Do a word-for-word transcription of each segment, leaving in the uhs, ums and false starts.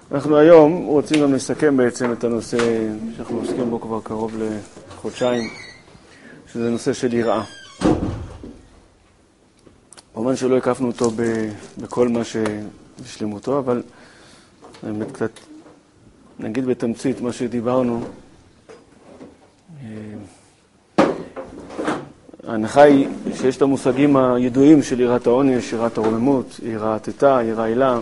אנחנו היום רוצים גם לסכם בעצם את הנושא שאנחנו עוסקים בו כבר קרוב לחודשיים, שזה נושא של יראה. כמובן שלא הקפנו אותו בכל מה שבשלמותו, אבל באמת קצת נגיד בתמצית מה שדיברנו. ההנחה היא שיש את המושגים הידועים של יראת העונש, יראת הרוממות, יראת תתה, יראה עילה,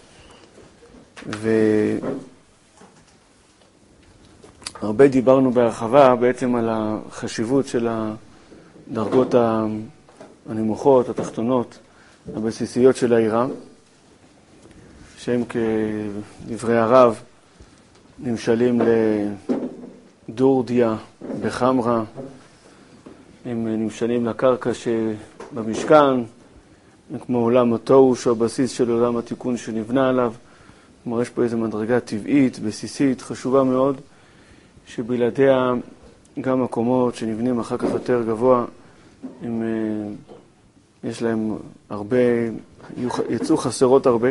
והרבה דיברנו בהרחבה בעצם על החשיבות של הדרגות הנמוכות, התחתונות, הבסיסיות של היראה, שהם כדברי הרב נמשלים לדורדיה בחמרה, הם נמשלים לקרקע שבמשכן, כמו עולם התוהו שהוא הבסיס של עולם התיקון שנבנה עליו. כלומר, יש פה איזו מדרגה טבעית, בסיסית, חשובה מאוד, שבלעדיה גם מקומות שנבנים אחר כך יותר גבוה, הם, יש להם הרבה, יצאו חסרות הרבה.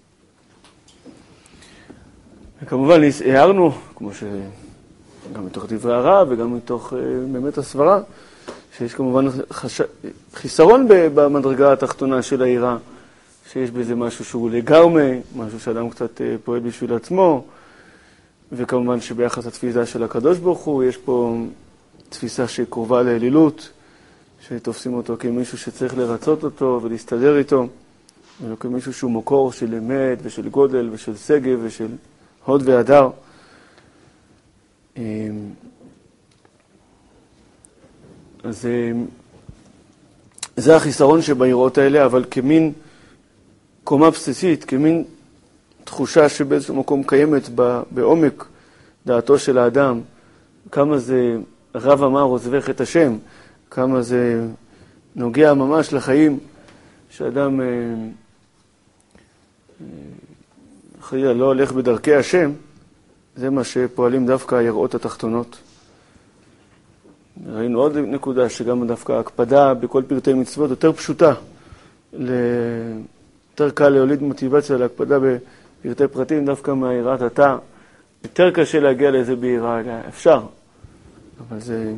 וכמובן, הערנו, כמו שגם מתוך דברי הרב וגם מתוך באמת הסברה, שיש כמובן חש... חיסרון במדרגה התחתונה של היראה, שיש בזה משהו שהוא לגמרי, משהו שאדם קצת פועל בשביל עצמו, וכמובן שביחס התפיסה של הקדוש ברוך הוא, יש פה תפיסה שקרובה לאלילות, שתופסים אותו כמישהו שצריך לרצות אותו ולהסתדר איתו, ולא כמישהו שהוא מקור של אמת ושל גודל ושל סגב ושל הוד והדר. אז זה החיסרון שביראות האלה, אבל כמין קומה בסיסית, כמין תחושה שבאיזשהו מקום קיימת בעומק דעתו של האדם, כמה זה רב אמר עוזבך את השם, כמה זה נוגע ממש לחיים, שאדם חלילה לא הולך בדרכי השם, זה מה שפועלים דווקא היראות התחתונות. ראינו עוד נקודה שגם דווקא ההקפדה בכל פרטי מצוות יותר פשוטה, יותר קל להוליד מוטיבציה להקפדה בפרטי פרטים דווקא מהיראת התא. יותר קשה להגיע לאיזה ביראה, אפשר, אבל זה...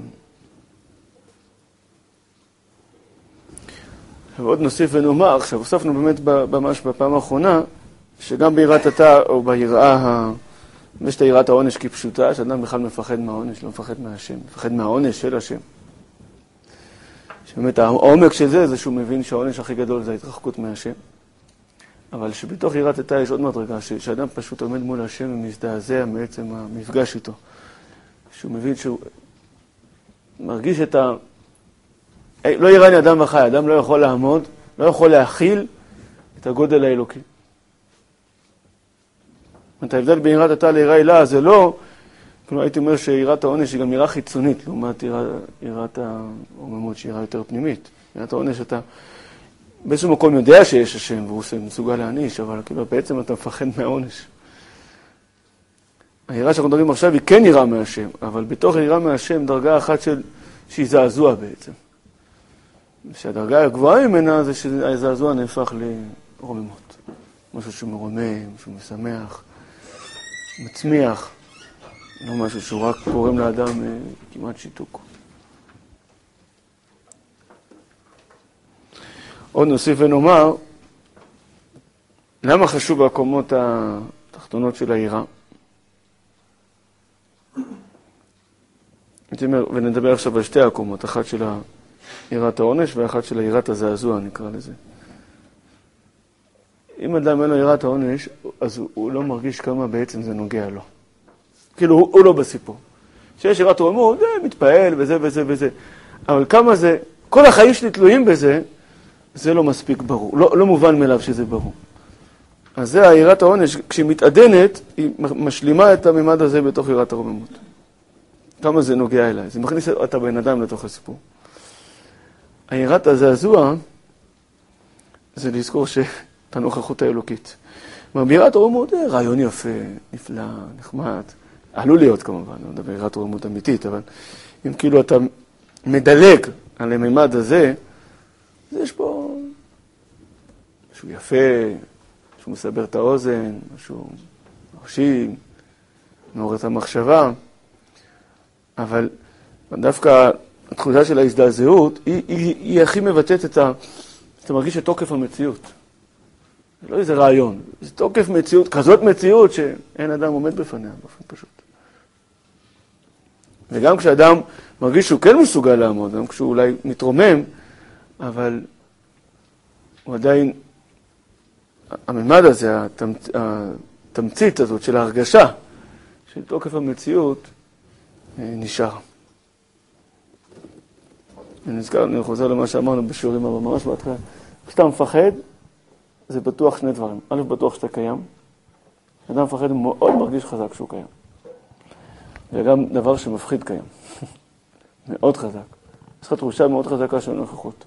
ועוד נוסיף ונאמר, עכשיו הוספנו באמת ממש בפעם האחרונה, שגם ביראת התא או ביראה, יש את היראת העונש כפשוטה, שאדם בכלל מפחד מהעונש, לא מפחד מהשם, מפחד מהעונש של השם. שבאמת העומק של זה, זה שהוא מבין שהעונש הכי גדול זה ההתרחקות מהשם. אבל שבתוך יראת התא יש עוד מדרגה, שאדם פשוט עומד מול השם ומזדעזע מעצם המפגש איתו. שהוא מבין שהוא מרגיש את ה... לא יראני אדם וחי, אדם לא יכול לעמוד, לא יכול להכיל את הגודל האלוקי. את ההבדל בין יראת התא ליראה עילה, זה לא, כלומר הייתי אומר שיראת העונש היא גם יראה חיצונית, לעומת יראת הרוממות שהיא יראה יותר פנימית. יראת העונש אתה באיזשהו מקום יודע שיש השם והוא מסוגל להעניש, אבל כאילו בעצם אתה מפחד מהעונש. היראה שאנחנו מדברים עכשיו היא כן יראה מהשם, אבל בתוך יראה מהשם דרגה אחת של, שהיא זעזוע בעצם. שהדרגה הגבוהה ממנה זה שהזעזוע נהפך לרוממות. משהו שהוא מרומם, שהוא משמח, מצמיח, לא משהו שהוא רק גורם לאדם אה, כמעט שיתוק. עוד נוסיף ונאמר, למה חשוב הקומות התחתונות של היראה? ונדבר עכשיו על שתי הקומות, אחת של יראת העונש ואחת של יראת הזעזוע, נקרא לזה. אם אדם אין לו יראת העונש, אז הוא, הוא לא מרגיש כמה בעצם זה נוגע לו. כאילו, הוא, הוא לא בסיפור. שיש יראת הרוממות, זה מתפעל וזה וזה וזה. אבל כמה זה, כל החיים שלי תלויים בזה, זה לא מספיק ברור. לא, לא מובן מאליו שזה ברור. אז זה היראת העונש, כשהיא מתעדנת, היא משלימה את הממד הזה בתוך יראת הרוממות. כמה זה נוגע אליי. זה מכניס את הבן אדם לתוך הסיפור. היראת הזעזוע, זה לזכור ש... את הנוכחות האלוקית. ביראת הרוממות זה רעיון יפה, נפלא, נחמד. עלול להיות כמובן, לא מדבר יראת הרוממות אמיתית, אבל אם כאילו אתה מדלג על הממד הזה, אז יש פה משהו יפה, משהו מסבר את האוזן, משהו ראשי, מעורר את המחשבה, אבל דווקא התחושה של ההזדעזעות היא, היא, היא הכי מבטאת את ה... אתה מרגיש את תוקף המציאות. זה לא איזה רעיון, זה תוקף מציאות, כזאת מציאות שאין אדם עומד בפניה באופן פשוט. וגם כשאדם מרגיש שהוא כן מסוגל לעמוד, גם כשהוא אולי מתרומם, אבל הוא עדיין, הממד הזה, התמצ... התמצית הזאת של ההרגשה, של תוקף המציאות, נשאר. אני נזכר, אני חוזר למה שאמרנו בשיעורים הבא, ממש בהתחלה. כשאתה מפחד, זה בטוח שני דברים. א', בטוח שאתה קיים. כשאדם מפחד, הוא מאוד מרגיש חזק שהוא קיים. וגם דבר שמפחיד קיים. מאוד חזק. יש לך תחושה מאוד חזקה של נוכחות.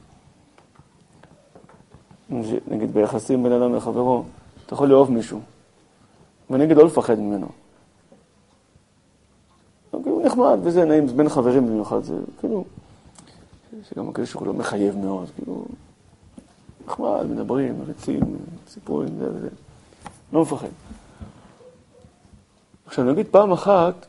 נגיד ביחסים בין אדם לחברו, אתה יכול לאהוב מישהו, ונגיד לא לפחד ממנו. הוא נחמד וזה נעים, בין חברים במיוחד, זה כאילו, שגם הקשר הוא לא מחייב מאוד, כאילו, נחמד, מדברים, מריצים, סיפורים, זה וזה. לא מפחד. עכשיו נגיד פעם אחת,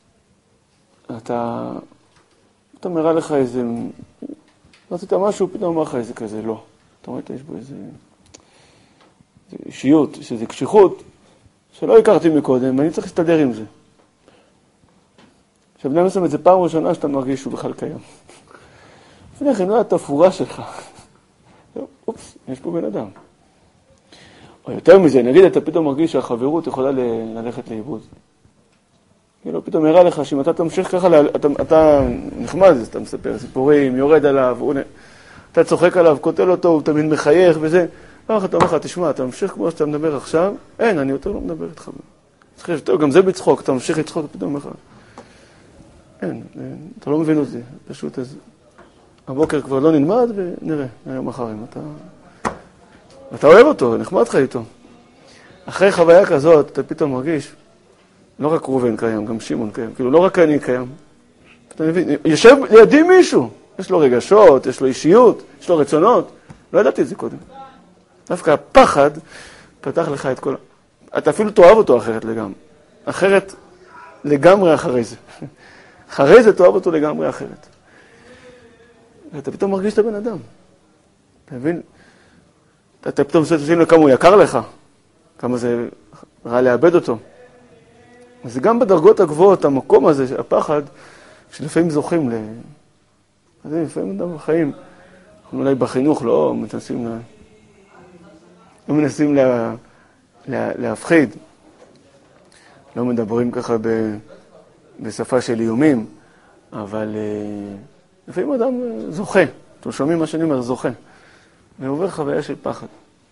אתה, אתה מראה לך איזה, רצית משהו, פתאום אמר לך איזה כזה, לא. אתה רואה, יש בו איזה, איזה אישיות, יש איזו קשיחות, שלא הכרתי מקודם, ואני צריך להסתדר עם זה. עכשיו, בני מסוים, את זה פעם ראשונה שאתה מרגיש שהוא בכלל קיים. לפני כן, לא היה התפורה שלך. אופס, יש פה בן אדם. או יותר מזה, נגיד, אתה פתאום מרגיש שהחברות יכולה ללכת לאיבוד. כאילו, פתאום הראה לך שאם אתה תמשיך ככה, אתה, אתה נחמד, אתה מספר סיפורים, יורד עליו, הוא, אתה צוחק עליו, קוטל אותו, הוא תמיד מחייך וזה. לא, אתה אומר לך, תשמע, אתה ממשיך כמו שאתה מדבר עכשיו, אין, אני יותר לא מדבר איתך. גם זה בצחוק, אתה ממשיך לצחוק, פתאום אומר לך. אין, אתה לא מבין אותי, פשוט אז הבוקר כבר לא נלמד ונראה, היום מחר אם אתה... אתה אוהב אותו, נחמד לך איתו. אחרי חוויה כזאת, אתה פתאום מרגיש, לא רק רובן קיים, גם שמעון קיים, כאילו לא רק אני קיים. אתה מבין, יושב לידי מישהו, יש לו רגשות, יש לו אישיות, יש לו רצונות, לא ידעתי את זה קודם. דווקא הפחד פתח לך את כל... אתה אפילו תאהב אותו אחרת לגמרי. אחרת לגמרי אחרי זה. אחרי זה תאהב אותו לגמרי אחרת. ואתה פתאום מרגיש את הבן אדם. אתה מבין? אתה פתאום מבין כמה הוא יקר לך, כמה זה רע לאבד אותו. וזה גם בדרגות הגבוהות, המקום הזה, הפחד, שלפעמים זוכים ל... אז לפעמים אדם בחיים, אולי בחינוך לא מנסים לה... לא מנסים לה... לה... להפחיד. לא מדברים ככה ב... בשפה של איומים, אבל לפעמים אדם זוכה. אתם שומעים מה שאני אומר, זוכה. ועובר חוויה של פחד.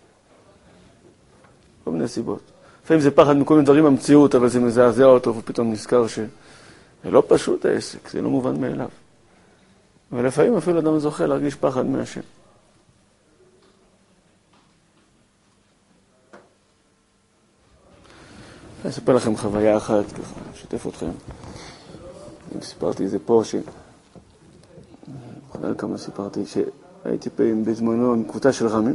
כל מיני סיבות. לפעמים זה פחד מכל מיני דברים במציאות, אבל זה מזעזע אותו, ופתאום נזכר שזה לא פשוט העסק, זה לא מובן מאליו. ולפעמים אפילו אדם זוכה להרגיש פחד מהשם. אני אספר לכם חוויה אחת, ככה, אשתף אתכם. אני סיפרתי את זה פה, ש... חלל כמה סיפרתי, שהייתי פעם בזמנו עם קבוצה של רמים,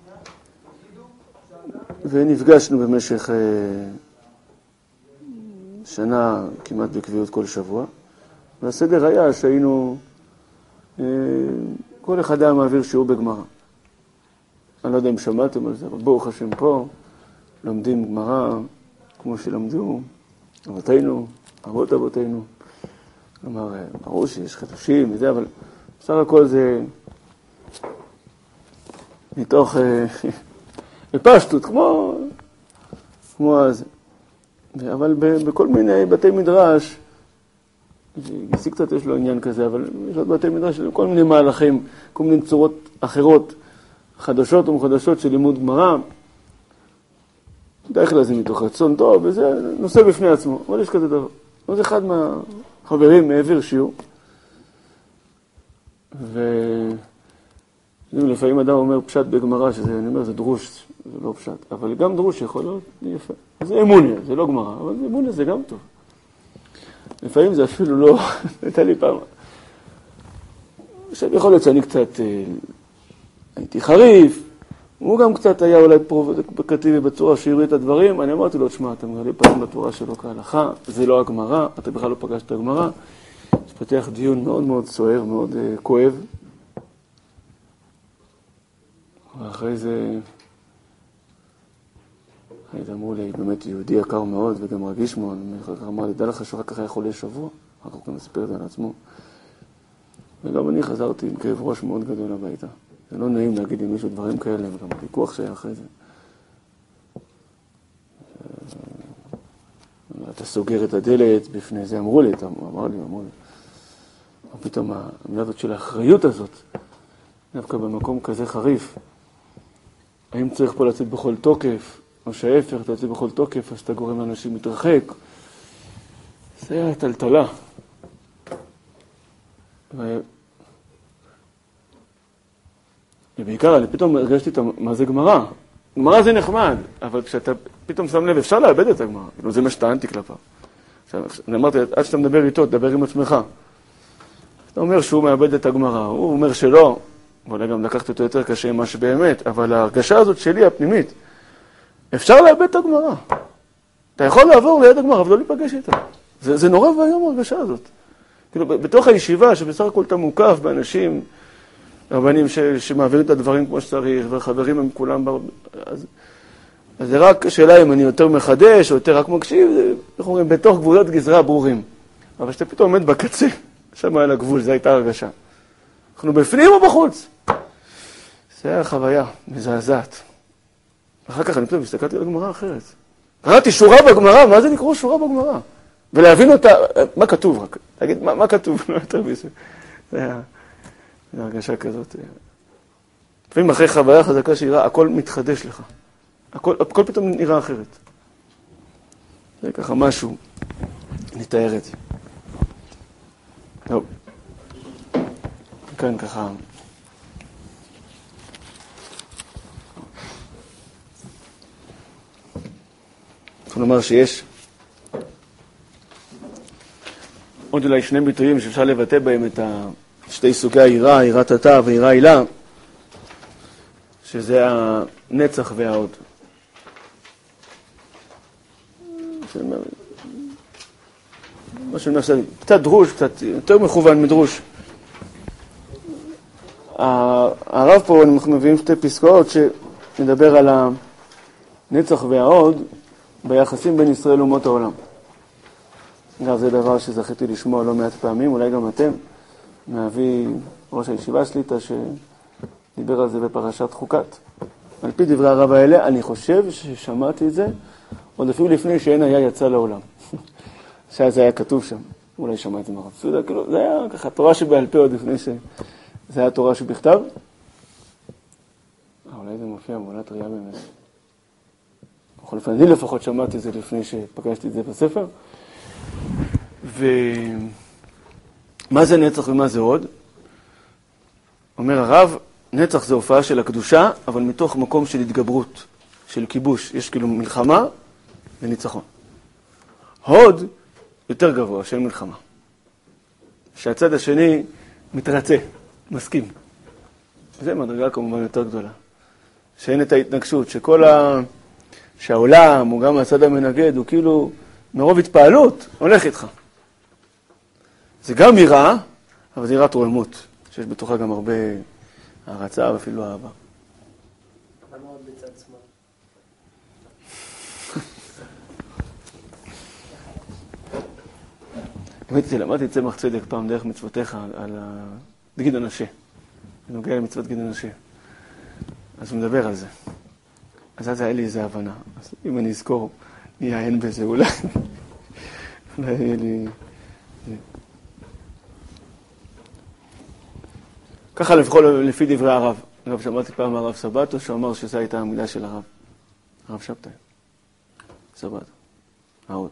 ונפגשנו במשך אה, שנה כמעט בקביעות כל שבוע, והסדר היה שהיינו, אה, כל אחד היה מעביר שיעור בגמרא. אני לא יודע אם שמעתם על זה, אבל ברוך השם פה, לומדים גמרא, כמו שלמדו אבותינו, אבות אבותינו. כלומר, ברור שיש חידושים וזה, אבל בסך הכל זה מתוך בפשטות, כמו, כמו אז. אבל בכל מיני בתי מדרש, גיסי קצת יש לו עניין כזה, אבל יש עוד בתי מדרש, כל מיני מהלכים, כל מיני צורות אחרות, חדשות ומחדשות של לימוד גמרא, דרך כלל זה מתוך רצון טוב, וזה נושא בפני עצמו, אבל יש כזה דבר. אז אחד מהחברים מעביר שיעור, ולפעמים אדם אומר פשט בגמרא, שזה, אני אומר, זה דרוש, זה לא פשט, אבל גם דרוש יכול להיות יפה. זה אמוניה, זה לא גמרא, אבל אמוניה זה גם טוב. לפעמים זה אפילו לא, הייתה לי פעם. עכשיו יכול להיות שאני קצת, הייתי חריף, הוא גם קצת היה אולי פרובוקטיבי בצורה שהראי את הדברים, אני אמרתי לו, תשמע, אתה מגלה פעמים בתורה שלא כהלכה, זה לא הגמרא, אתה בכלל לא פגשת את הגמרא, שפתח דיון מאוד מאוד סוער, מאוד uh, כואב, ואחרי זה, היית אמרו לי, באמת יהודי יקר מאוד וגם רגיש מאוד, אמר לי, דע לך שאחר כך היה חולה שבוע, אחר כך הוא מספר את זה על עצמו, וגם אני חזרתי עם כאב ראש מאוד גדול הביתה. זה לא נעים להגיד עם מישהו דברים כאלה, וגם הוויכוח שהיה אחרי זה. אתה סוגר את הדלת בפני זה, אמרו לי, אמר לי, אמרו לי. פתאום המילה הזאת של האחריות הזאת, דווקא במקום כזה חריף, האם צריך פה לצאת בכל תוקף, או שההפך, אתה יוצא בכל תוקף, אז אתה גורם לאנשים להתרחק. זה היה טלטלה. ו... ובעיקר, אני פתאום הרגשתי את מה זה גמרא. גמרא זה נחמד, אבל כשאתה פתאום שם לב, אפשר לאבד את הגמרא. כאילו, זה מה שטענתי כלפיו. אני אמרתי, עד שאתה מדבר איתו, תדבר עם עצמך. אתה אומר שהוא מאבד את הגמרא, הוא אומר שלא, ואולי גם לקחת אותו יותר קשה ממה שבאמת, אבל ההרגשה הזאת שלי, הפנימית, אפשר לאבד את הגמרא. אתה יכול לעבור ליד הגמרא, אבל לא להיפגש איתה. זה, זה נורא והיום ההרגשה הזאת. כאילו, בתוך הישיבה, שבסך הכל אתה מוקף באנשים, רבנים ש, שמעבירים את הדברים כמו שצריך, וחברים הם כולם, בר... אז, אז זה רק שאלה אם אני יותר מחדש, או יותר רק מקשיב, זה, אנחנו אומרים, בתוך גבולות גזרה ברורים. אבל שאתה פתאום עומד בקצה, שם על הגבול, זו הייתה הרגשה. אנחנו בפנים או בחוץ? זה היה חוויה מזעזעת. אחר כך אני פתאום הסתכלתי על הגמרא אחרת. קראתי שורה בגמרא, מה זה לקרוא שורה בגמרא? ולהבין אותה, מה כתוב רק? תגיד, מה, מה כתוב? לא יותר מזה. זה היה, זה הרגשה כזאת. לפעמים אחרי חוויה חזקה שיראה, הכל מתחדש לך. הכל, הכל פתאום נראה אחרת. זה ככה משהו, נתאר את זה. טוב. כאן ככה. אנחנו נאמר שיש עוד אולי שני ביטויים שאפשר לבטא בהם את שתי סוגי היראה, יראת התא ויראה הילה, שזה הנצח וההוד. מה שאני אומר, קצת דרוש, קצת יותר מכוון מדרוש. הרב פה, אנחנו מביאים שתי פסקאות שמדבר על הנצח וההוד ביחסים בין ישראל לאומות העולם. אגב, זה דבר שזכיתי לשמוע לא מעט פעמים, אולי גם אתם, מאבי ראש הישיבה שליטה שדיבר על זה בפרשת חוקת. על פי דברי הרב האלה, אני חושב ששמעתי את זה עוד אפילו לפני שאין היה יצא לעולם. שאז היה כתוב שם, אולי שמעתי את זה מהרב סעודה, כאילו, זה היה ככה תורה שבעל פה עוד לפני שזה היה תורה שבכתב. אולי זה מופיע בעולת ראייה באמת. בכל אופן, אני לפחות שמעתי את זה לפני שפגשתי את זה בספר. ומה זה נצח ומה זה עוד? אומר הרב, נצח זה הופעה של הקדושה, אבל מתוך מקום של התגברות, של כיבוש. יש כאילו מלחמה וניצחון. הוד יותר גבוה של מלחמה. שהצד השני מתרצה, מסכים. זה מדרגה כמובן יותר גדולה. שאין את ההתנגשות, שכל ה... שהעולם, או גם הצד המנגד, הוא כאילו מרוב התפעלות, הולך איתך. זה גם יראה, אבל זה יראת רוממות, שיש בתוכה גם הרבה הערצה ואפילו אהבה. למה עוד בצד שמאל? באמת, למדתי צמח צדק פעם דרך מצוותיך על גיד הנשה. בנוגע למצוות גיד הנשה. אז הוא מדבר על זה. אז אז היה לי איזו הבנה. אז אם אני אזכור, נהיה אין בזה אולי. אולי יהיה לי... ככה לפחות לפי דברי הרב. אגב, שמעתי פעם הרב סבתו, שאמר שזו הייתה המילה של הרב. הרב שבתאי. סבתו. ההוד.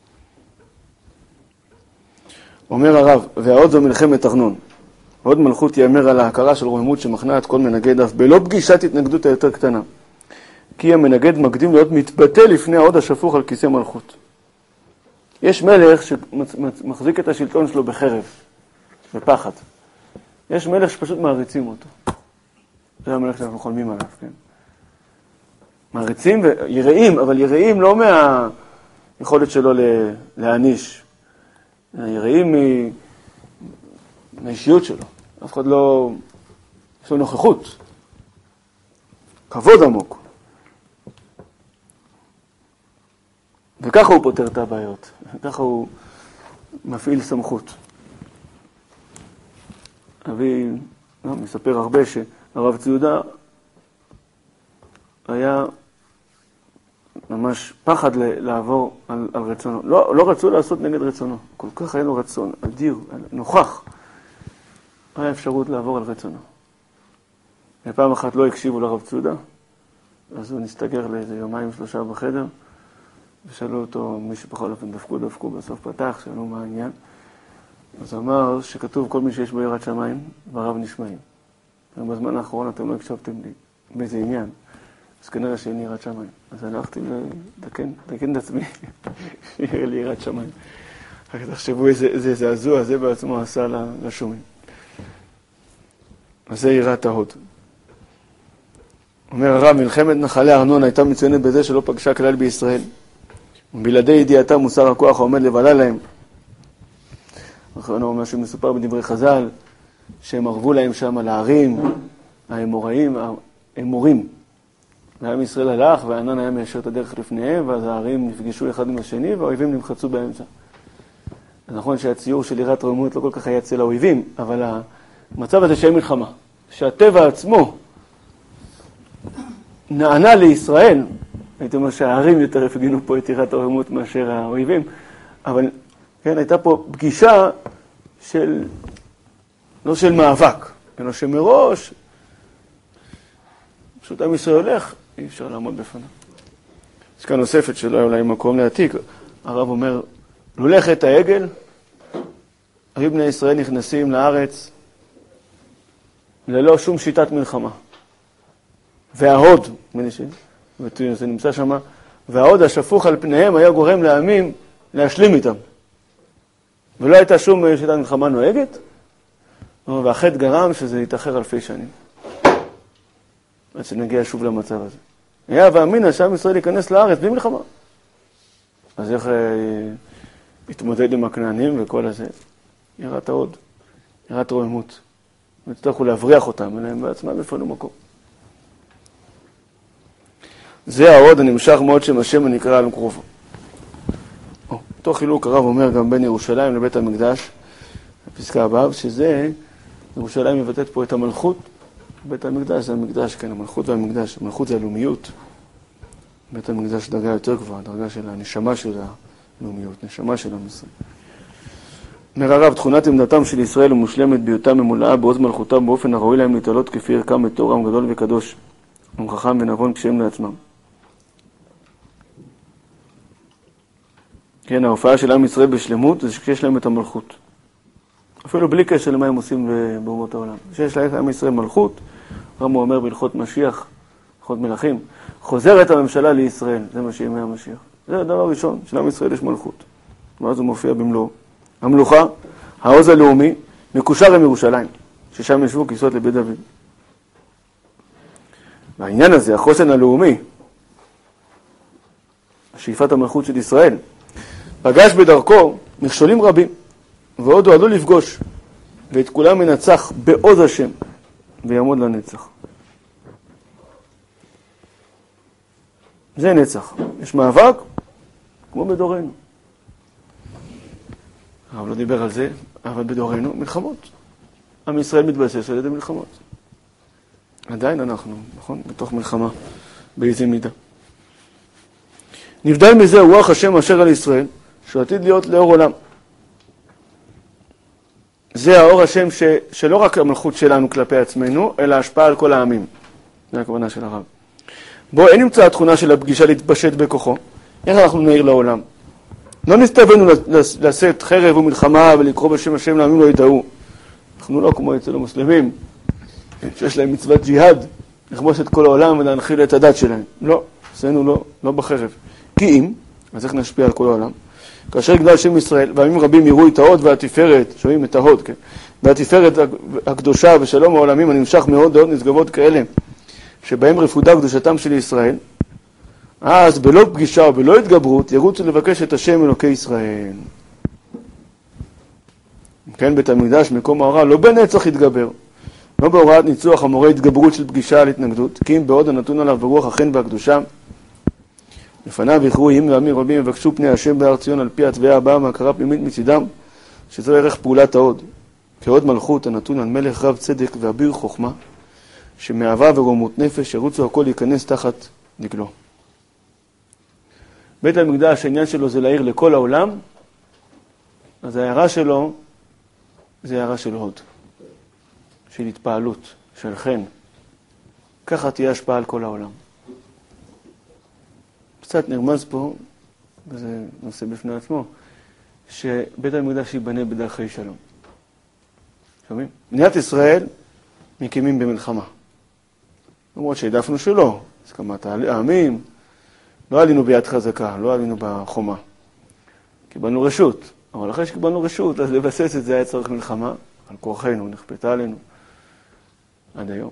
אומר הרב, וההוד זו מלחמת ארנון. הוד מלכות יאמר על ההכרה של רוממות שמכנה את כל מנגד אף בלא פגישת התנגדות היותר קטנה. כי המנגד מקדים להיות מתבטא לפני ההוד השפוך על כיסא מלכות. יש מלך שמחזיק את השלטון שלו בחרב, בפחד. יש מלך שפשוט מעריצים אותו. זה המלך שאנחנו חולמים עליו, כן? מעריצים ויראים, אבל יראים לא מהיכולת שלו להעניש. יראים מהאישיות שלו. אף אחד לא... יש לו נוכחות. כבוד עמוק. וככה הוא פותר את הבעיות. ככה הוא מפעיל סמכות. אבי לא, מספר הרבה שהרב ציודה היה ממש פחד לעבור על, על רצונו. לא, לא רצו לעשות נגד רצונו. כל כך היה לו רצון, אדיר, נוכח. היה אפשרות לעבור על רצונו. פעם אחת לא הקשיבו לרב ציודה, אז הוא נסתגר לאיזה יומיים שלושה בחדר, ושאלו אותו, מי שבכל אופן דפקו, דפקו, בסוף פתח, שאלו מה העניין. אז הוא אמר שכתוב כל מי שיש בו יראת שמיים, דבריו נשמעים. ובזמן האחרון אתם לא הקשבתם לי באיזה עניין, אז כנראה שאין לי יראת שמיים. אז הלכתי לתקן, לתקן את עצמי, שיהיה לי יראת שמיים. רק תחשבו איזה זעזוע, זה בעצמו עשה לשומעים. אז זה יראת ההוד. אומר הרב, מלחמת נחלי ארנון הייתה מצוינת בזה שלא פגשה כלל בישראל. בלעדי ידיעתה מוסר הכוח העומד לבלה להם. אחרונה אומר שמסופר בדברי חז"ל, שהם ערבו להם שם על הערים, האמוראים, האמורים. ועם ישראל הלך, והענן היה מיישר את הדרך לפניהם, ואז הערים נפגשו אחד עם השני, והאויבים נמחצו באמצע. אז נכון שהציור של יראת רוממות לא כל כך היה אצל האויבים, אבל המצב הזה שאין מלחמה, שהטבע עצמו נענה לישראל, הייתי אומר שהערים יותר הפגינו פה את יראת הרוממות מאשר האויבים, אבל כן, הייתה פה פגישה של, לא של מאבק, אלא שמראש, פשוט עם ישראל הולך, אי אפשר לעמוד בפניו. יש כאן נוספת שלא היה אולי מקום להעתיק. הרב אומר, לולך את העגל, היו בני ישראל נכנסים לארץ ללא שום שיטת מלחמה. וההוד, זה נמצא שם, וההוד השפוך על פניהם היה גורם לעמים להשלים איתם. ולא הייתה שום שיטת מלחמה נוהגת, והחטא גרם שזה יתאחר אלפי שנים. עד שנגיע שוב למצב הזה. היה ואמינה שעם ישראל ייכנס לארץ בלי מלחמה. אז איך התמודד עם הכנענים וכל הזה? יראת ההוד, יראת רוממות. והצטרכו להבריח אותם, אליהם בעצמם יפנו מקום. זה ההוד הנמשך מאוד שם השם הנקרא על קרובו. אותו חילוק הרב אומר גם בין ירושלים לבית המקדש, בפסקה הבאה, שזה, ירושלים מבטאת פה את המלכות, בית המקדש זה המקדש, כן, המלכות והמקדש, המלכות זה הלאומיות. בית המקדש דרגה יותר גבוהה, דרגה של הנשמה של הלאומיות, נשמה של עם ישראל. אומר הרב, תכונת עמדתם של ישראל ומושלמת בהיותה ממולאה בעוז מלכותם באופן הראוי להם להתעלות כפי ערכם בתורם גדול וקדוש, ומחכם ונבון כשהם לעצמם. כן, ההופעה של עם ישראל בשלמות זה שיש להם את המלכות. אפילו בלי קשר למה הם עושים באומות העולם. שיש להם עם ישראל מלכות, רמו אומר בהלכות משיח, הלכות מלכים, חוזר את הממשלה לישראל, זה מה שימי המשיח. זה הדבר ראשון, של עם ישראל יש מלכות. ואז הוא מופיע במלואו. המלוכה, העוז הלאומי, מקושר עם ירושלים, ששם ישבו כיסאות לבית דוד. והעניין הזה, החוסן הלאומי, שאיפת המלכות של ישראל, פגש בדרכו מכשולים רבים, ועוד הוא עלול לפגוש, ואת כולם מנצח בעוז השם, ויעמוד לנצח. זה נצח. יש מאבק, כמו בדורנו. הרב לא דיבר על זה, אבל בדורנו מלחמות. עם ישראל מתבסס על ידי מלחמות. עדיין אנחנו, נכון? בתוך מלחמה, באיזה מידה. נבדל מזה רוח השם אשר על ישראל, שהוא עתיד להיות לאור עולם. זה האור השם ש... שלא רק המלכות שלנו כלפי עצמנו, אלא השפעה על כל העמים. זה הכוונה של הרב. בו אין נמצא התכונה של הפגישה להתפשט בכוחו. איך אנחנו נעיר לעולם? לא נסתבנו לשאת חרב ומלחמה ולקרוא בשם השם לעמים לא ידעו. אנחנו לא כמו אצל המוסלמים, שיש להם מצוות ג'יהאד, לכבוש את כל העולם ולהנחיל את הדת שלהם. לא, עשינו לא, לא בחרב. כי אם, אז איך נשפיע על כל העולם? כאשר יגדל שם ישראל, ועמים רבים יראו את ההוד והתפארת, שומעים את ההוד, כן? והתפארת הקדושה ושלום העולמים הנמשך מאוד דעות נשגבות כאלה, שבהם רפודה קדושתם של ישראל, אז בלא פגישה או בלא התגברות, ירוצו לבקש את השם אלוקי ישראל. כן, בית המקדש, מקום ההוראה, לא בנצח יתגבר, לא בהוראת ניצוח המורה התגברות של פגישה על התנגדות, כי אם בעוד הנתון עליו ברוח החן והקדושה, לפניו יכרו ים ועמים רבים יבקשו פני השם בהר ציון על פי התביעה הבאה מהכרה פנימית מצידם, שזו ערך פעולת ההוד, כהוד מלכות הנתון על מלך רב צדק ואביר חוכמה, שמאהבה ורומות נפש ירוצו הכל להיכנס תחת דגלו. בית המקדש, העניין שלו זה להעיר לכל העולם, אז ההערה שלו זה הערה של הוד, של התפעלות, של חן. ככה תהיה השפעה על כל העולם. קצת נרמז פה, וזה נושא בפני עצמו, שבית המקדש ייבנה בדרכי שלום. שומעים? מדינת ישראל מקימים במלחמה. למרות שהעדפנו שלא, הסכמת העמים, לא עלינו ביד חזקה, לא עלינו בחומה. קיבלנו רשות, אבל אחרי שקיבלנו רשות, אז לבסס את זה היה צריך מלחמה, על כורחנו, נכפתה עלינו, עד היום.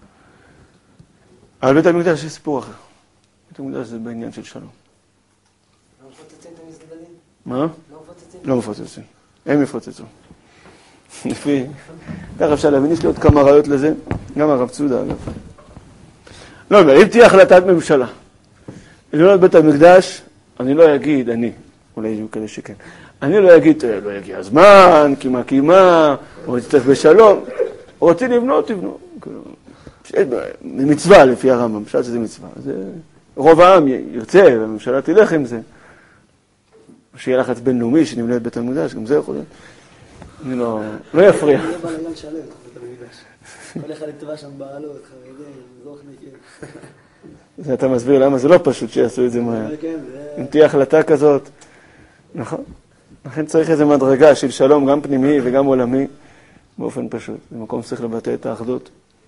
על בית המקדש יש סיפור אחר. בית המקדש זה בעניין של שלום. לא מפוצצים את המסגדים? מה? לא מפוצצים? לא מפוצצים. הם יפוצצו. לפי, ככה אפשר להבין, יש לי עוד כמה ראיות לזה, גם הרב צודה, אגב. לא, אם תהיה החלטת ממשלה, לבנות בית המקדש, אני לא אגיד, אני, אולי יהיו כאלה שכן, אני לא אגיד, לא יגיע הזמן, כי מה קימה, או תצטרך בשלום, רוצים לבנות, תבנו. זה מצווה לפי הרמב"ם, פשוט שזה מצווה. רוב העם ירצה, והממשלה תלך עם זה. שיהיה לחץ בינלאומי שנבנה את בית המקדש, גם זה יכול להיות. אני לא, לא יפריע. זה בא לילה שלם, בית המקדש. כל אחד יתבע שם בעלות, חרדים, זוכניקים. זה אתה מסביר למה זה לא פשוט שיעשו את זה מהר. אם תהיה החלטה כזאת, נכון. לכן צריך איזו מדרגה של שלום, גם פנימי וגם עולמי, באופן פשוט. זה מקום שצריך לבטא את האחדות.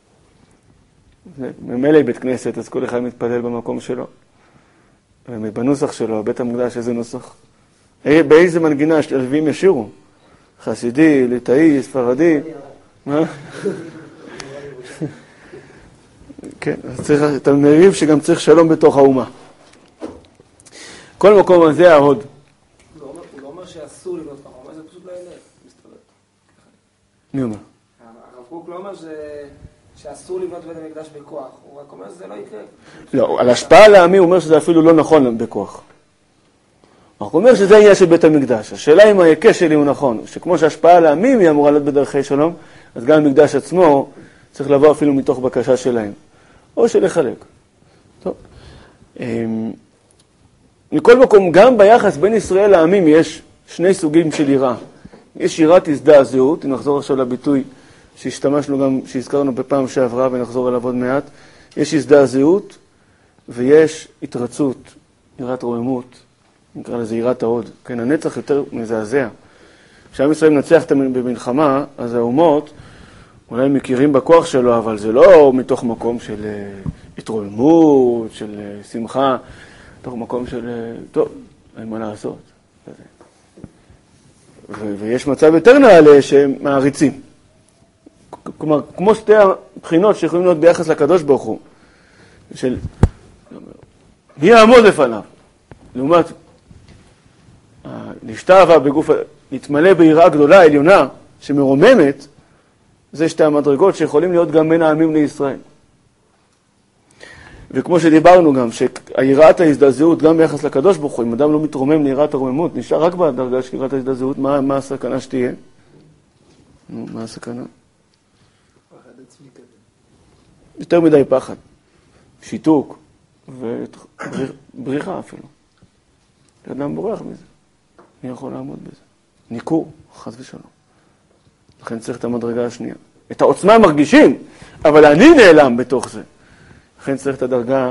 ממילא בית כנסת, אז כל אחד מתפלל במקום שלו. ובנוסח שלו, בית המקדש, איזה נוסח? באיזה מנגינה הלווים ישירו? חסידי, ליטאי, ספרדי. מה? כן, אז צריך, אתה מבין שגם צריך שלום בתוך האומה. כל מקום הזה ההוד. הוא לא אומר שאסור לבנות ככה, הוא אומר שזה פשוט לא ילך, מסתובב. מי אומר? הרב קוק לא אומר שאסור לבנות בית המקדש בכוח, הוא רק אומר שזה לא יקרה. לא, על השפעה על העמי הוא אומר שזה אפילו לא נכון בכוח. הוא אומר שזה העניין של בית המקדש. השאלה אם ההיקש שלי הוא נכון, שכמו שהשפעה על העמים היא אמורה להיות בדרכי שלום, אז גם המקדש עצמו צריך לבוא אפילו מתוך בקשה שלהם. או שלחלק. טוב. מכל מקום, גם ביחס בין ישראל לעמים יש שני סוגים של יראה. יש יראת הזדעזעות, אם נחזור עכשיו לביטוי שהשתמשנו גם, שהזכרנו בפעם שעברה ונחזור אליו עוד מעט. יש הזדעזעות ויש התרצות, יראת רוממות, נקרא לזה יראת ההוד. כן, הנצח יותר מזעזע. כשעם ישראל מנצח במלחמה, אז האומות אולי מכירים בכוח שלו, אבל זה לא מתוך מקום של התרוממות, של שמחה, מתוך מקום של, טוב, אין מה לעשות. ו- ויש מצב יותר נעלה שהם מעריצים. כלומר, כמו שתי הבחינות שיכולים להיות ביחס לקדוש ברוך הוא, של מי יעמוד לפניו, לעומת להשתעבע בגוף, להתמלא ביראה גדולה, עליונה, שמרוממת, זה שתי המדרגות שיכולים להיות גם בין העמים לישראל. וכמו שדיברנו גם, שהיראת ההזדעזעות גם ביחס לקדוש ברוך הוא, אם אדם לא מתרומם ליראת הרוממות, נשאר רק בדרגה של יראת ההזדעזעות, מה, מה הסכנה שתהיה? נו, מה הסכנה? פחד עצמי כזה. יותר מדי פחד, שיתוק ובריחה אפילו. אדם בורח מזה. מי יכול לעמוד בזה? ניכור, חס ושלום. לכן צריך את המדרגה השנייה. את העוצמה מרגישים, אבל אני נעלם בתוך זה. לכן צריך את הדרגה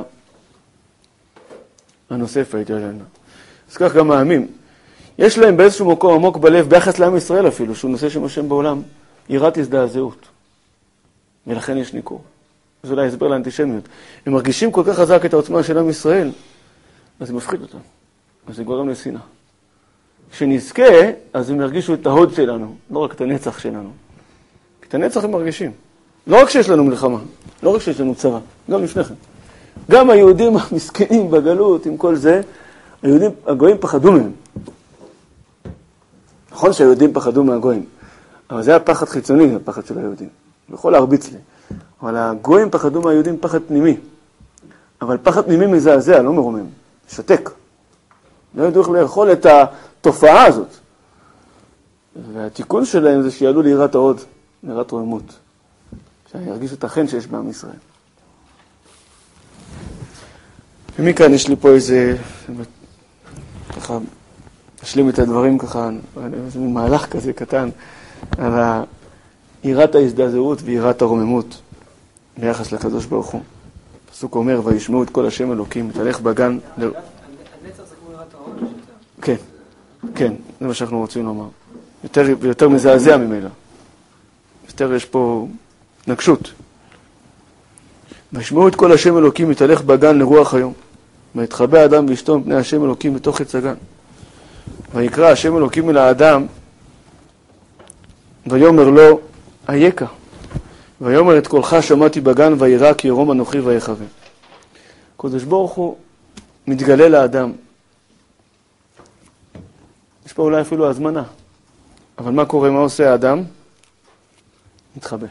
הנוספת עלינו. אז כך גם העמים. יש להם באיזשהו מקום עמוק בלב, ביחס לעם ישראל אפילו, שהוא נושא שמושם בעולם, יראת הזדעזעות. ולכן יש ניכור. זה אולי הסבר לאנטישמיות. הם מרגישים כל כך חזק את העוצמה של עם ישראל, אז זה מפחיד אותם. אז זה גורם לשנאה. כשנזכה, אז הם ירגישו את ההוד שלנו, לא רק את הנצח שלנו. כי את הנצח הם מרגישים. לא רק שיש לנו מלחמה, לא רק שיש לנו צבא, גם לפני כן. גם היהודים המסכנים בגלות, עם כל זה, היהודים, הגויים פחדו מהם. נכון שהיהודים פחדו מהגויים, אבל זה היה פחד חיצוני, הפחד של היהודים. הוא יכול להרביץ לי. אבל הגויים פחדו מהיהודים פחד פנימי. אבל פחד פנימי מזעזע, לא מרומם. שתק. לא ידעו איך לאכול את התופעה הזאת. והתיקון שלהם זה שיעלו ליראת העוד, ליראת רוממות. שירגישו את החן שיש בעם ישראל. ומכאן יש לי פה איזה, ככה, אשלים את הדברים ככה, איזה מהלך כזה קטן, על יראת ההזדעזעות ויראת הרוממות ביחס לקדוש ברוך הוא. הפסוק אומר, וישמעו את כל השם אלוקים, תלך בגן... הנצח זה כמו יראת העוד? כן, כן, זה מה שאנחנו רוצים לומר. יותר, יותר מזעזע ממילא. יותר יש פה נגשות. וישמעו את כל השם אלוקים, יתהלך בגן לרוח היום. ויתחבא האדם ואשתו מפני השם אלוקים בתוך עץ הגן. ויקרא השם אלוקים אל האדם, ויאמר לו, אייכה. ויאמר את קולך שמעתי בגן, וירא כי ירום אנוכי ויחווה. הקדוש ברוך הוא מתגלה לאדם. יש פה אולי אפילו הזמנה. אבל מה קורה, מה עושה האדם? מתחבא.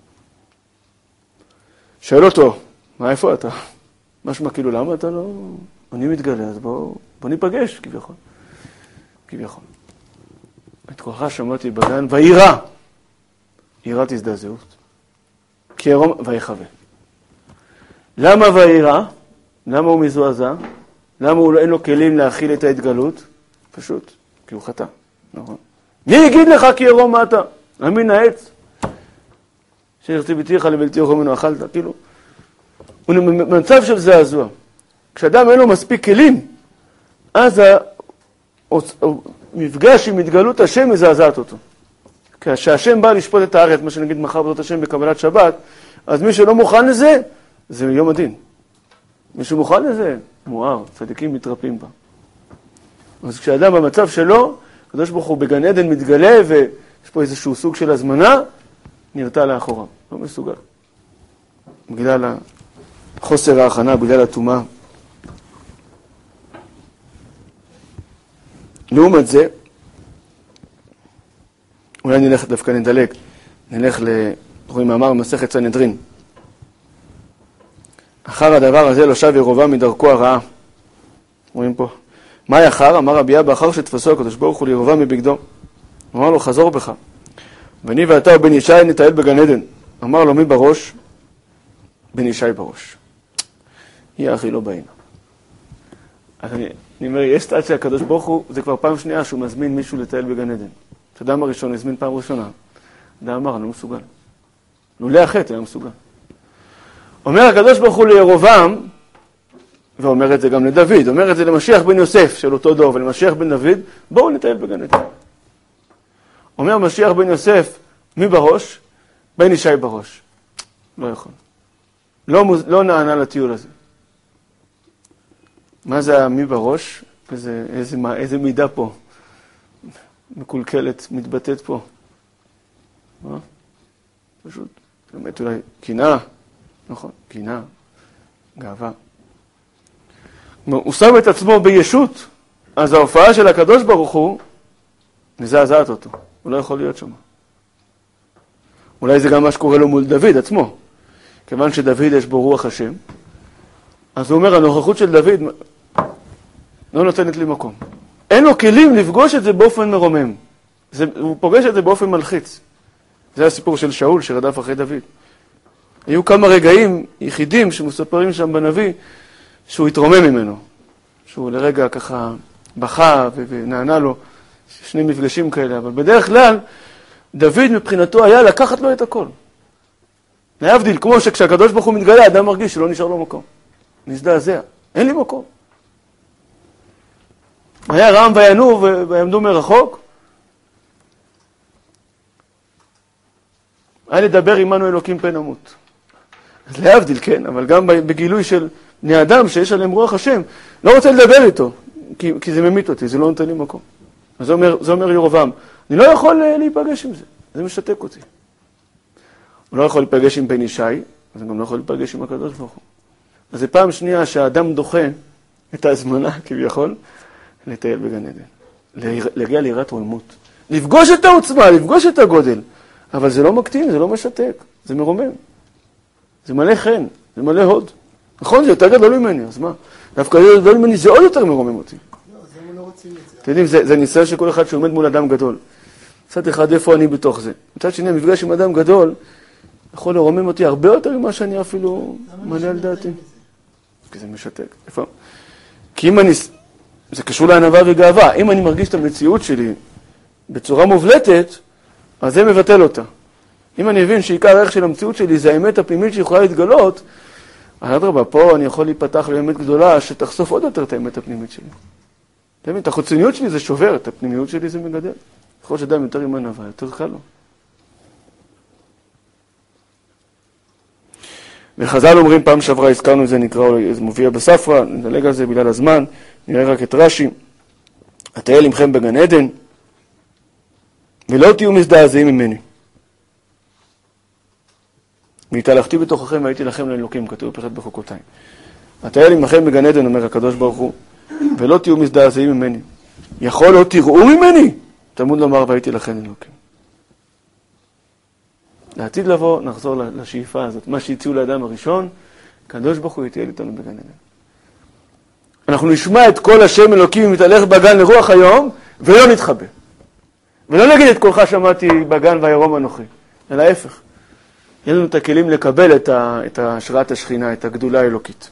שואל אותו, מה, איפה אתה? משמע כאילו, למה אתה לא... אני מתגלה, אז בוא, בוא ניפגש, כביכול. כביכול. את כוחה שמעתי בגן, וירא. יראת הזדעזעות. כי ירום, ויחווה. למה וירא? למה הוא מזועזע? למה הוא לא, אין לו כלים להכיל את ההתגלות? פשוט, כי הוא חטא. נכון. מי יגיד לך כי ירום מה אתה? אמין העץ. שהרצי ביתיך לבלתי ירום ממנו אכלת. כאילו, הוא במצב של זעזוע. כשאדם אין לו מספיק כלים, אז המפגש עם התגלות השם מזעזעת אותו. כשהשם בא לשפוט את הארץ, מה שנגיד מחר בזאת השם בקבלת שבת, אז מי שלא מוכן לזה, זה יום הדין. מי שמוכן לזה, מואר, צדיקים מתרפים בה. אז כשאדם במצב שלו, הקדוש ברוך הוא בגן עדן מתגלה, ויש פה איזשהו סוג של הזמנה, נרתע לאחוריו. לא מסוגל. בגלל חוסר ההכנה, בגלל הטומאה. לעומת זה, אולי נלך דווקא נדלג, נלך לרואים מאמר מסכת סנהדרין. אחר הדבר הזה לא שב ירבעם מדרכו הרעה. רואים פה. מה יחר? אמר רבי אבא, אחר שתפסו הקדוש ברוך הוא לירבעם מבגדו. אמר לו, חזור בך. ואני ואתה ובן ישי נטייל בגן עדן. אמר לו, מי בראש? בן ישי בראש. היא אחי לא בעינה. אז אני, אני אומר, יש צד שהקדוש ברוך הוא, זה כבר פעם שנייה שהוא מזמין מישהו לטייל בגן עדן. את האדם הראשון הזמין פעם ראשונה. אדם אמר, אני לא מסוגל. לולא החטא היה מסוגל. אומר הקדוש ברוך הוא לירבעם, ואומר את זה גם לדוד, אומר את זה למשיח בן יוסף של אותו דור, ולמשיח בן דוד, בואו נטייל בגן עדן. אומר משיח בן יוסף, מי בראש? בן ישי בראש. לא יכול. לא, לא נענה לטיול הזה. מה זה מי בראש? איזה, איזה, איזה מידה פה? מקולקלת, מתבטאת פה. מה? פשוט, באמת אולי קנאה, נכון, קנאה, גאווה. הוא שם את עצמו בישות, אז ההופעה של הקדוש ברוך הוא מזעזעת אותו. הוא לא יכול להיות שם. אולי זה גם מה שקורה לו מול דוד עצמו. כיוון שדוד יש בו רוח השם, אז הוא אומר, הנוכחות של דוד לא נותנת לי מקום. אין לו כלים לפגוש את זה באופן מרומם. זה, הוא פוגש את זה באופן מלחיץ. זה הסיפור של שאול שרדף אחרי דוד. היו כמה רגעים יחידים שמספרים שם בנביא, שהוא התרומם ממנו. שהוא לרגע ככה בכה ונענה לו שני מפגשים כאלה. אבל בדרך כלל, דוד מבחינתו היה לקחת לו את הכל. להבדיל, כמו שכשהקדוש ברוך הוא מתגלה, אדם מרגיש שלא נשאר לו מקום. נזדעזע. אין לי מקום. היה רעם וינוב ויעמדו מרחוק. היה לדבר עמנו אלוקים פן נמות. אז להבדיל, כן, אבל גם בגילוי של בני אדם שיש עליהם רוח השם, לא רוצה לדבר איתו, כי, כי זה ממית אותי, זה לא נותן לי מקום. אז זה אומר, זה אומר ירבעם, אני לא יכול להיפגש עם זה, זה משתק אותי. הוא לא יכול להיפגש עם בן ישי, אז הוא גם לא יכול להיפגש עם הקדוש ברוך הוא. אז זה פעם שנייה שהאדם דוחה את ההזמנה, כביכול, לטייל בגן עדן. להגיע ליראת רוממות. לפגוש את העוצמה, לפגוש את הגודל. אבל זה לא מקטין, זה לא משתק, זה מרומם. זה מלא חן, זה מלא הוד. נכון, זה יותר גדול ממני, אז מה? דווקא יותר גדול ממני זה עוד יותר מרומם אותי. לא, זה הם לא רוצים את זה. אתם יודעים, זה, זה ניסיון של כל אחד שעומד מול אדם גדול. מצד אחד, איפה אני בתוך זה? מצד שני, המפגש עם אדם גדול יכול לרומם אותי הרבה יותר ממה שאני אפילו מעלה על דעתי. כי זה משתק. איפה? כי אם אני... זה קשור לענווה וגאווה. אם אני מרגיש את המציאות שלי בצורה מובלטת, אז זה מבטל אותה. אם אני מבין שעיקר הערך של המציאות שלי זה האמת הפנימית שיכולה להתגלות, אז אדרבה, פה אני יכול להיפתח לאמת גדולה שתחשוף עוד יותר את האמת הפנימית שלי. אתה מבין? את החוצניות שלי זה שובר, את הפנימיות שלי זה מגדל. יכול שאדם יותר עם ענווה, יותר קל לו. וחז"ל אומרים, פעם שעברה הזכרנו את זה, נקרא, זה מופיע בספרה, נדלג על זה בגלל הזמן, נראה רק את רש"י. אטייל עמכם בגן עדן, ולא תהיו מזדעזעים ממני. והתהלכתי בתוככם והייתי לכם לאלוקים, כתוב בפרשת בחוקותיי. אטייל עמכם בגן עדן, אומר הקדוש ברוך הוא, ולא תהיו מזדעזעים ממני. יכול לא תראו ממני? תלמוד לומר והייתי לכם אלוקים. לעתיד לבוא, נחזור לשאיפה הזאת. מה שהציעו לאדם הראשון, הקדוש ברוך הוא יטייל איתנו בגן עדן. אנחנו נשמע את כל השם אלוקים מתהלך בגן לרוח היום, ולא נתחבא. ולא נגיד את קולך שמעתי בגן וירום אנוכי, אלא ההפך. יהיה לנו את הכלים לקבל את, ה, את השראת השכינה, את הגדולה האלוקית.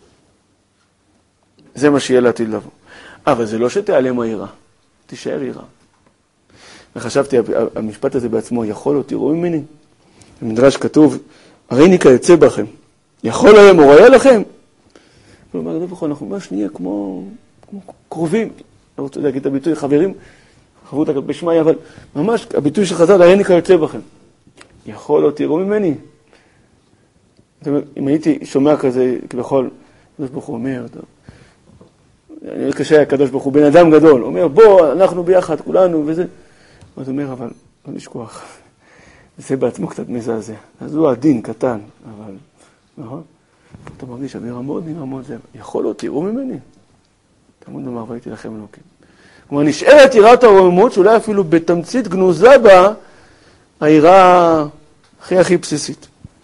זה מה שיהיה לעתיד לבוא. אבל זה לא שתיעלם העירה, תישאר עירה. וחשבתי, המשפט הזה בעצמו, יכול או תראו ממני? במדרש כתוב, הרי אני כיוצא בכם, יכול היום או ראה לכם? כלומר, לא בכל, אנחנו ממש נהיה כמו, כמו קרובים, לא רוצה להגיד את הביטוי, חברים, חברות בשמי, אבל ממש הביטוי שחזר, הרי אני כיוצא בכם. יכול או תראו ממני? אם הייתי שומע כזה, כבכל, הקדוש ברוך הוא אומר, טוב, אני קשה, הקדוש ברוך הוא בן אדם גדול, אומר, בוא, אנחנו ביחד, כולנו, וזה. אז הוא אומר, אבל לא נשכוח. זה בעצמו קצת מזעזע. אז הוא עדין, קטן, אבל, נכון? אתה מרגיש, אביר עמוד, נראה עמוד זה. יכול או תראו ממני? תעמוד לומר, והייתי לכם אלוקים. כלומר, נשארת יראת הרוממות, שאולי אפילו בתמצית גנוזה בה, היראה הכי הכי בסיסית.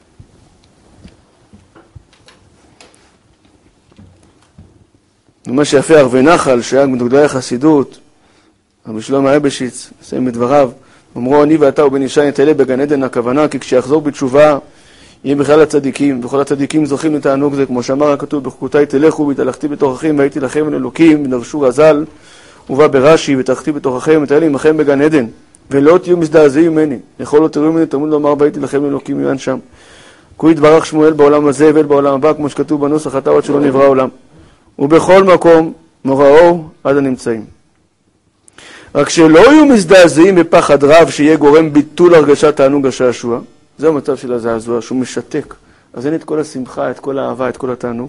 מה שיפה ערבי נחל, שהיה מגדולי החסידות, רבי שלמה אייבשיץ, מסיים בדבריו, אמרו, אני ואתה ובן ישי נטייל בגן עדן, הכוונה, כי כשיחזור בתשובה, יהיה בכלל הצדיקים, וכל הצדיקים זוכים לתענוג זה, כמו שאמר הכתוב, בחוקותיי תלכו, והתהלכתי בתוככם, והייתי לכם לאלוקים, ודרשו רז"ל, ובא ברש"י, ותהלכתי בתוככם, ותהייל עמכם בגן עדן, ולא תהיו מזדעזעים ממני, יכול לא תראו ממני, תלמוד לומר, והייתי לכם לאלוקים יען שם. כה יתברך שמואל בעולם הזה, ואל בעולם הבא, כמו שכתוב בנוסח, אתה עוד שלא נברא עולם. ובכל מקום מוראו עד הנמצאים. רק שלא יהיו מזדעזעים בפחד רב שיהיה גורם ביטול הרגשת תענוג השעשוע. זה המצב של הזעזוע, שהוא משתק. אז אין את כל השמחה, את כל האהבה, את כל התענוג.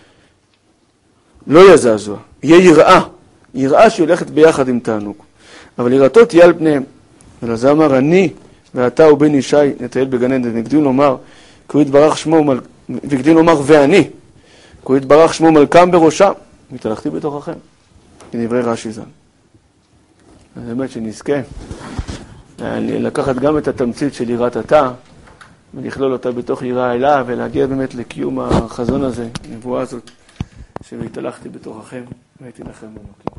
לא יהיה זעזוע, יהיה יראה. יראה שהולכת ביחד עם תענוג. אבל יראתו תהיה על פניהם. ולזה אמר, אני ואתה ובן ישי נטייל בגן עדן. והקדים לומר, כי הוא יתברך שמו, מל... והקדים לומר, ואני. כי הוא יתברך שמו מלכם בראשם. והתהלכתי בתוככם. כדברי רש"י ז"ל. אז באמת שנזכה לקחת גם את התמצית של יראת התא ולכלול אותה בתוך יראה אליו ולהגיע באמת לקיום החזון הזה, הנבואה הזאת, שהתהלכתי בתוככם והייתי לכם אלוקים.